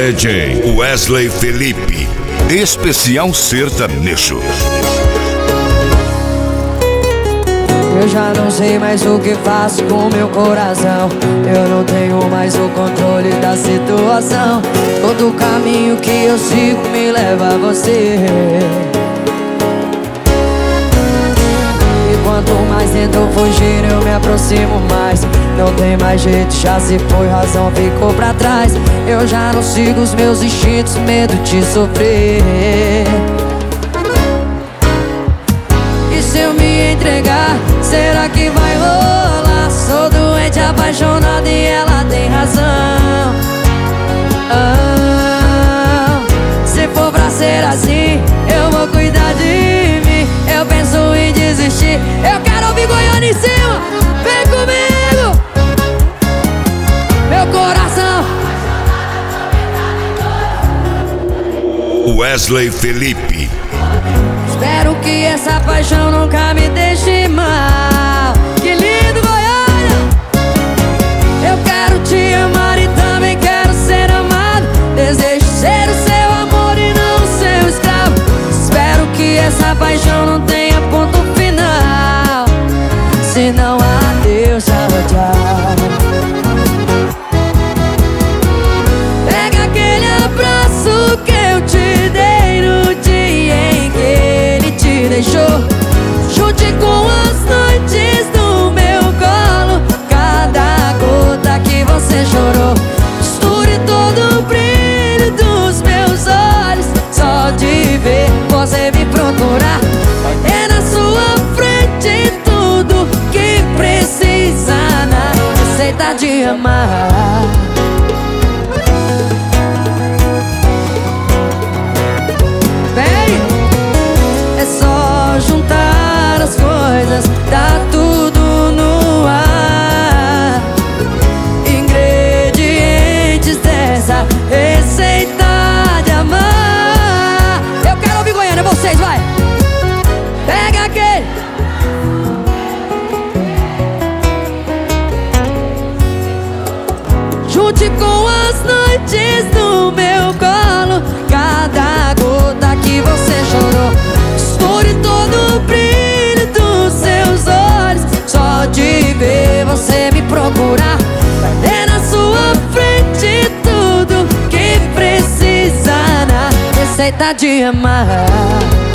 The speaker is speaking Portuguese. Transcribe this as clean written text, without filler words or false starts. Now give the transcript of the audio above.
DJ Wesley Felipe, especial sertanejo. Eu já não sei mais o que faço com meu coração. Eu não tenho mais o controle da situação. Todo caminho que eu sigo me leva a você. E quanto mais tento fugir, eu me aproximo mais. Não tem mais jeito, já se foi, razão ficou pra trás. Eu já não sigo os meus instintos, medo de sofrer. E se eu me entregar, será que vai rolar? Sou doente, apaixonado e ela tem razão. Se for pra ser assim, eu vou cuidar de mim. Eu penso em desistir. Eu quero ouvir Goiânia em cima. Vem comigo, meu coração. Wesley Felipe. Espero que essa paixão nunca me deixe mal. Que lindo, Goiânia! Eu quero te amar e também quero ser amado. Desejo ser o seu amor e não o seu escravo. Espero que essa paixão não tenha ponto final. Se não, adeus, tchau, tchau. Pega aquele abraço que eu te dei no dia em que ele te deixou. Junte com as noites no meu colo, cada gota que você chorou. Misture todo o brilho dos meus olhos, só de ver você me procurar. É na sua frente tudo que precisa na receita de amar. É só juntar as coisas, tá tudo no ar. Ingredientes dessa receita de amar. Eu quero ouvir Goiânia, vocês, vai! Pega aquele. Junte com as noites no meu colo, cada gota que você chorou. Misture todo o brilho dos seus olhos, só de ver você me procurar. Vai ter na sua frente tudo que precisa na receita de amar.